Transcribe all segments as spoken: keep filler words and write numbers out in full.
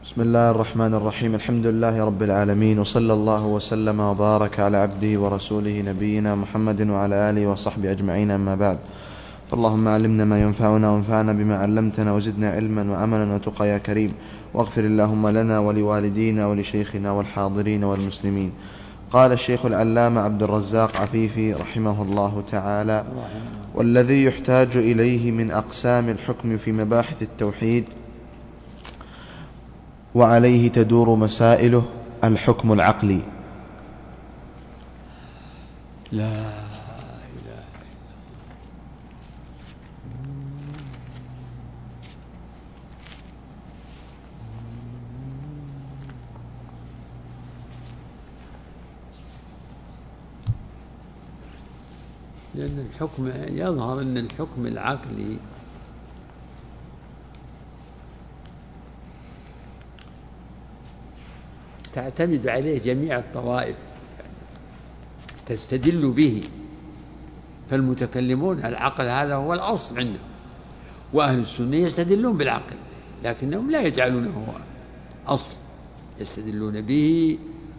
بسم الله الرحمن الرحيم. الحمد لله رب العالمين، وصلى الله وسلم وبارك على عبده ورسوله نبينا محمد وعلى آله وصحبه أجمعين، أما بعد. فاللهم علمنا ما ينفعنا وانفعنا بما علمتنا وزدنا علما وأملا وتقى يا كريم، واغفر اللهم لنا ولوالدينا ولشيخنا والحاضرين والمسلمين. قال الشيخ العلامة عبد الرزاق عفيفي رحمه الله تعالى: والذي يحتاج إليه من أقسام الحكم في مباحث التوحيد وعليه تدور مسائله الحكم العقلي. لا إله إلا الله. لأن الحكم يظهر أن الحكم العقلي تعتمد عليه جميع الطوائف، يعني تستدل به. فالمتكلمون العقل هذا هو الأصل عندهم، وأهل السنة يستدلون بالعقل لكنهم لا يجعلونه أصل، يستدلون به.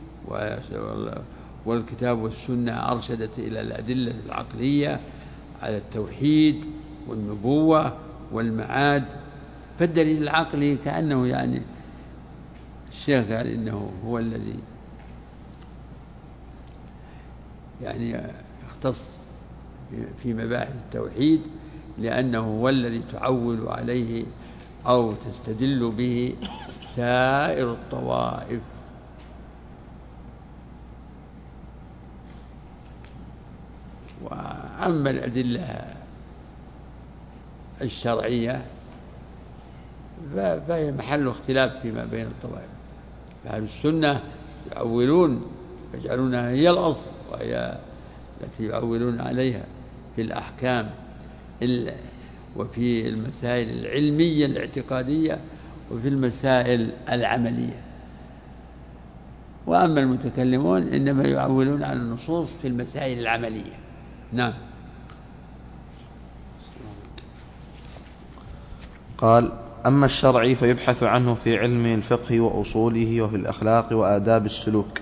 والكتاب والسنة أرشدت إلى الأدلة العقلية على التوحيد والنبوة والمعاد. فالدليل العقلي كأنه يعني الشيخ قال إنه هو الذي يعني يختص في مباحث التوحيد، لأنه هو الذي تعول عليه أو تستدل به سائر الطوائف. وأما الأدلة الشرعية فهي محل اختلاف فيما بين الطوائف. فأهل السنة يعولون يجعلونها هي الأصل، وهي التي يعولون عليها في الأحكام وفي المسائل العلمية الاعتقادية وفي المسائل العملية. وأما المتكلمون إنما يعولون على النصوص في المسائل العملية. نعم. قال: أما الشرعي فيبحث عنه في علم الفقه وأصوله وفي الأخلاق وآداب السلوك.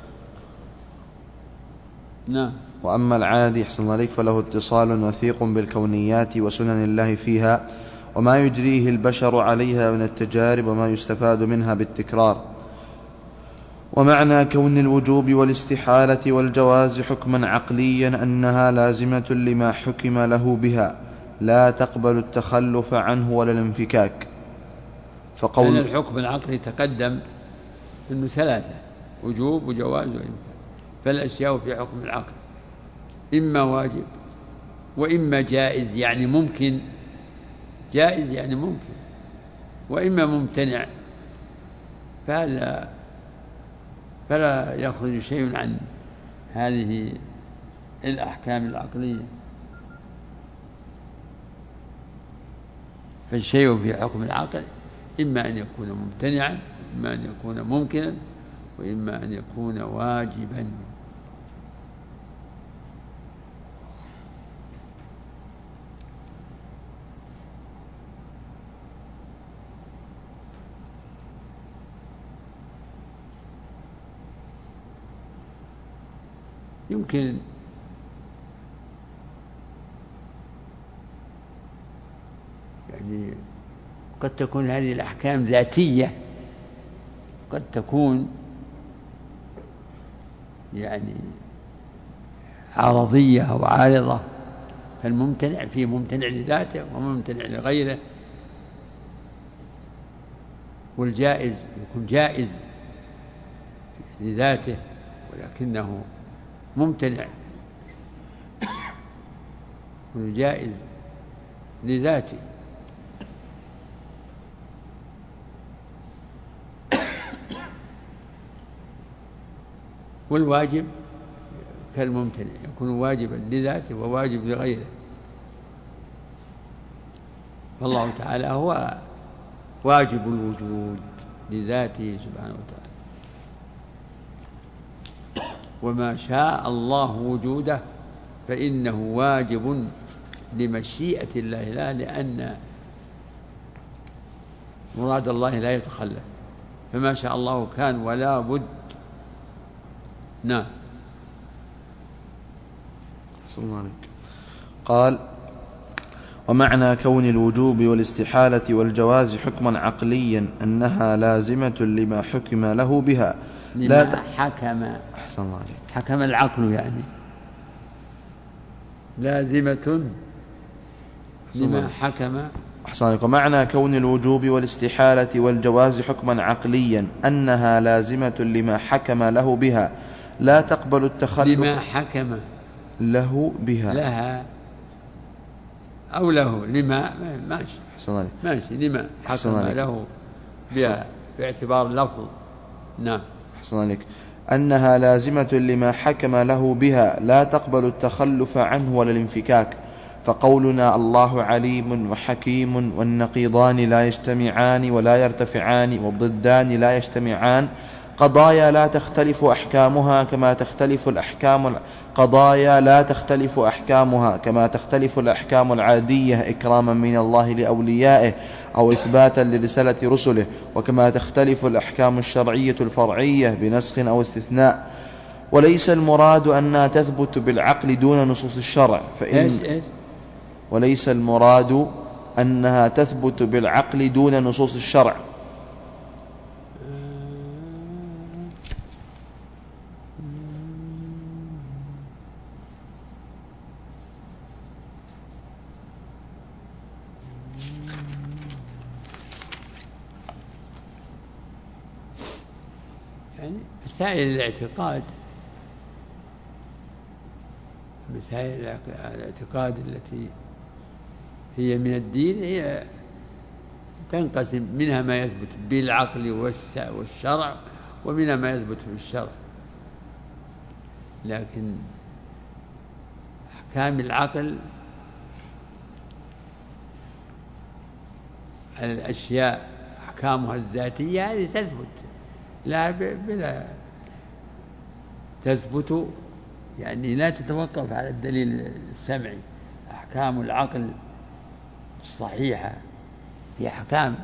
نعم. وأما العادي أحسن الله عليك فله اتصال وثيق بالكونيات وسنن الله فيها وما يجريه البشر عليها من التجارب وما يستفاد منها بالتكرار. ومعنى كون الوجوب والاستحالة والجواز حكما عقليا أنها لازمة لما حكم له بها، لا تقبل التخلف عنه ولا الانفكاك. فقول أن الحكم العقلي تقدم أنه ثلاثة: وجوب وجواز وإمكان. فالأشياء في حكم العقل إما واجب وإما جائز يعني ممكن، جائز يعني ممكن، وإما ممتنع. فهذا فلا يخرج شيء عن هذه الأحكام العقلية. فالشيء في حكم العقل إما أن يكون ممتنعا، وإما أن يكون ممكنا، وإما أن يكون واجبا. يمكن يعني قد تكون هذه الأحكام ذاتية، قد تكون يعني عرضية أو عارضة. فالممتنع فيه ممتنع لذاته وممتنع لغيره، والجائز يكون جائز لذاته ولكنه ممتنع، والجائز لذاته. والواجب كالممتنع يكون واجبا لذاته وواجب لغيره. فالله تعالى هو واجب الوجود لذاته سبحانه وتعالى، وما شاء الله وجوده فإنه واجب لمشيئة الله لا، لأن مراد الله لا يتخلف. فما شاء الله كان ولا بد. نعم. صلى الله عليك. قال: ومعنى كون الوجوب والاستحالة والجواز حكما عقليا أنها لازمة لما حكم له بها. لما لا ت... حكم أحسن الله عليك. حكم العقل يعني لازمة لما حكم. أحسن الله عليك. ومعنى كون الوجوب والاستحالة والجواز حكما عقليا أنها لازمة لما حكم له بها لا تقبل التخلف. لما حكم له بها لها أو له لما ماشي. أحسن الله عليك. ماشي لما حكم له بها باعتبار اللفظ. نعم. أحسن الله عليك. أنها لازمة لما حكم له بها لا تقبل التخلف عنه ولا الانفكاك. فقولنا الله عليم وحكيم والنقيضان لا يجتمعان ولا يرتفعان والضدان لا يجتمعان قضايا لا تختلف أحكامها كما تختلف الأحكام قضايا لا تختلف أحكامها كما تختلف الأحكام العادية إكراما من الله لأوليائه أو إثباتا لرسالة رسله، وكما تختلف الأحكام الشرعية الفرعية بنسخ أو استثناء. وليس المراد أنها تثبت بالعقل دون نصوص الشرع، فإن وليس المراد أنها تثبت بالعقل دون نصوص الشرع، يعني مسائل الاعتقاد مسائل الاعتقاد التي هي من الدين هي تنقسم، منها ما يثبت بالعقل والشرع ومنها ما يثبت بالشرع، لكن أحكام العقل على الأشياء أحكامها الذاتية هذه تثبت، لا بلا تثبت يعني لا تتوقف على الدليل السمعي. أحكام العقل الصحيحة هي أحكام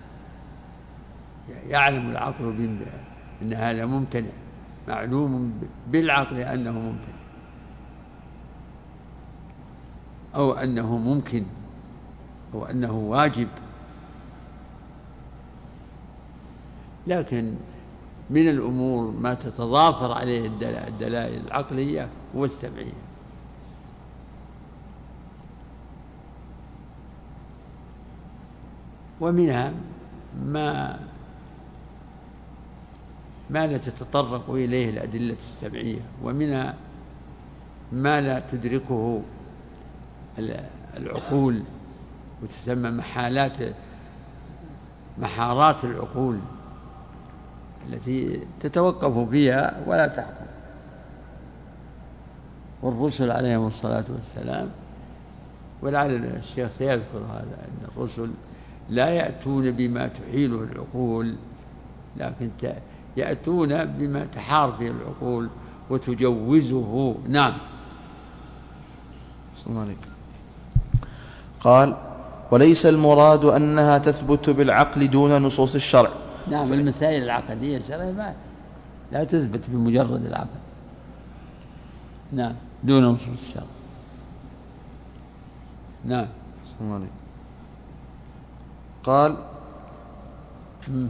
يعلم العقل بأن هذا ممتنع، معلوم بالعقل أنه ممتنع أو أنه ممكن أو أنه واجب. لكن من الأمور ما تتضافر عليه الدلائل العقلية والسمعية. ومنها ما ما لا تتطرق إليه الأدلة السمعية، ومنها ما لا تدركه العقول وتسمى محالات محارات العقول التي تتوقف فيها ولا تحكم. والرسل عليهم الصلاة والسلام، ولعل الشيخ سيذكر هذا، أن الرسل لا يأتون بما تحيله العقول، لكن يأتون بما تحار فيه العقول وتجوزه. نعم. صلى الله عليك. قال: وليس المراد أنها تثبت بالعقل دون نصوص الشرع. نعم. ف... المسائل العقدية الشرعية ما لا تثبت بمجرد العقل. نعم، دون نصوص الشرع. نعم. صلى الله عليك. قال: م.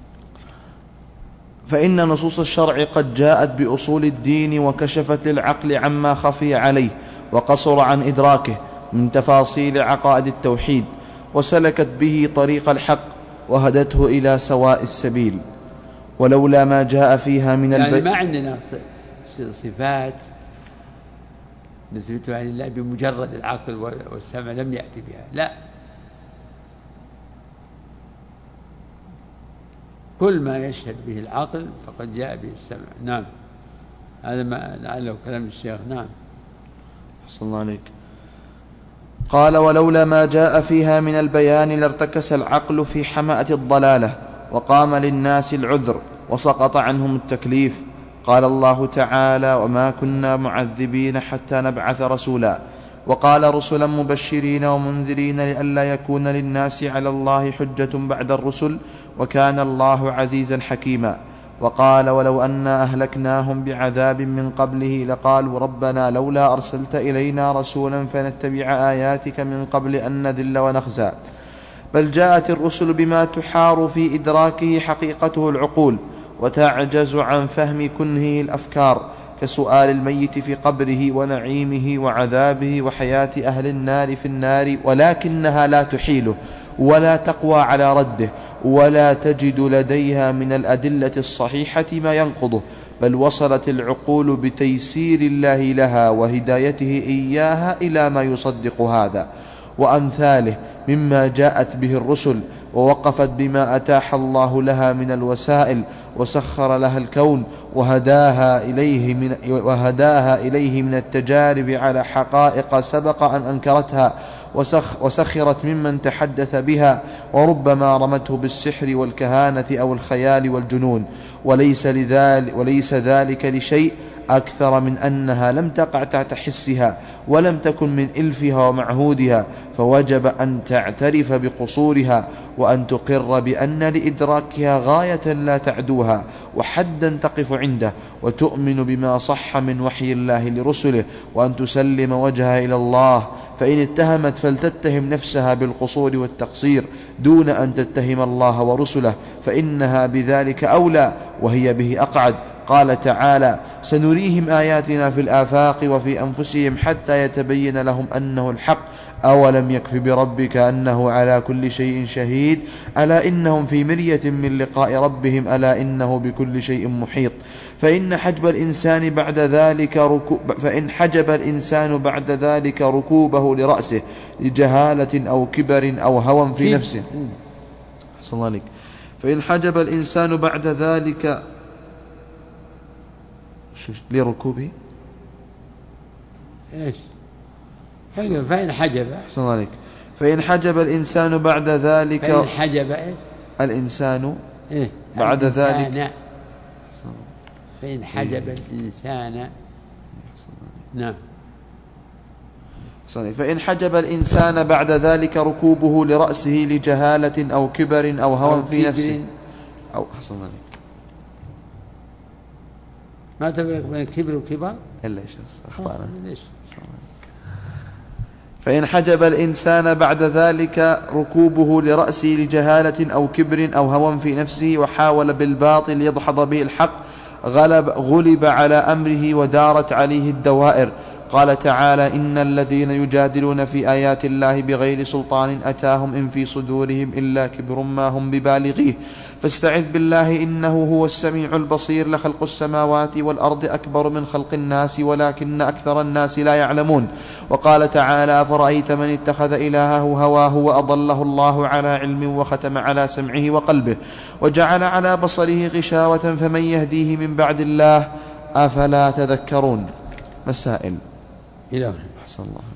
فإن نصوص الشرع قد جاءت بأصول الدين وكشفت للعقل عما خفي عليه وقصر عن إدراكه من تفاصيل عقائد التوحيد، وسلكت به طريق الحق وهدته إلى سواء السبيل. ولولا ما جاء فيها من يعني الب... ما عندنا صفات نثبتها لله بمجرد العقل والسمع، لم يأتي بها، لا، كل ما يشهد به العقل فقد جاء به السمع. نعم، هذا ما لعله كلام الشيخ. نعم. صلى الله عليك. قال: ولولا ما جاء فيها من البيان لارتكس العقل في حمأة الضلالة وقام للناس العذر وسقط عنهم التكليف. قال الله تعالى: وما كنا معذبين حتى نبعث رسولا. وقال: رسلا مبشرين ومنذرين لئلا يكون للناس على الله حجة بعد الرسل وكان الله عزيزا حكيما. وقال ولو أنا أهلكناهم بعذاب من قبله لقالوا ربنا لولا أرسلت إلينا رسولا فنتبع آياتك من قبل أن نذل ونخزى. بل جاءت الرسل بما تحار في إدراكه حقيقته العقول وتعجز عن فهم كنهه الأفكار، كسؤال الميت في قبره ونعيمه وعذابه وحياة أهل النار في النار، ولكنها لا تحيله ولا تقوى على رده ولا تجد لديها من الأدلة الصحيحة ما ينقضه، بل وصلت العقول بتيسير الله لها وهدايته إياها إلى ما يصدق هذا وأمثاله مما جاءت به الرسل، ووقفت بما أتاح الله لها من الوسائل، وسخر لها الكون وهداها إليه من, وهداها إليه من التجارب على حقائق سبق أن أنكرتها، وسخ وسخرت ممن تحدث بها، وربما رمته بالسحر والكهانة أو الخيال والجنون، وليس, لذلك وليس ذلك لشيء أكثر من أنها لم تقع تحت حسها ولم تكن من إلفها ومعهودها، فوجب أن تعترف بقصورها وأن تقر بأن لإدراكها غاية لا تعدوها وحدا تقف عنده، وتؤمن بما صح من وحي الله لرسله، وأن تسلم وجهها إلى الله. فإن اتهمت فلتتهم نفسها بالقصور والتقصير دون أن تتهم الله ورسله، فإنها بذلك أولى وهي به أقعد. قال تعالى سنريهم آياتنا في الآفاق وفي أنفسهم حتى يتبين لهم أنه الحق أولم يكف بربك أنه على كل شيء شهيد ألا إنهم في مرية من لقاء ربهم ألا إنه بكل شيء محيط. فإن حجب الإنسان بعد ذلك ركوب فإن حجب الإنسان بعد ذلك ركوبه لرأسه لجهالة أو كبر أو هوى في نفسه أحسن الله عليك فإن حجب الإنسان بعد ذلك لركوبه إيش فإن حجب أحسن الله عليك فإن حجب الإنسان بعد ذلك فإن حجب إيش الإنسان إيه؟ بعد الإنسان ذلك فإن حجب إيه؟ الإنسان نعم فإن حجب الإنسان بعد ذلك ركوبه لرأسه لجهالة أو كبر أو هوى في نفسه أو أحسن الله ما تفرق بين كبر وكبر إلا إيش أخطأنا ليش فإن حجب الإنسان بعد ذلك ركوبه لرأسه لجهالة أو كبر أو هوى في نفسه وحاول بالباطل يدحض به الحق غلب, غلب على أمره ودارت عليه الدوائر. قال تعالى إن الذين يجادلون في آيات الله بغير سلطان أتاهم إن في صدورهم إلا كبر ما هم ببالغيه فاستعذ بالله إنه هو السميع البصير. لخلق السماوات والأرض أكبر من خلق الناس ولكن أكثر الناس لا يعلمون. وقال تعالى أفرأيت من اتخذ إلهه هواه وأضله الله على علم وختم على سمعه وقلبه وجعل على بصره غشاوة فمن يهديه من بعد الله أفلا تذكرون. مسائل إلى أحسن الله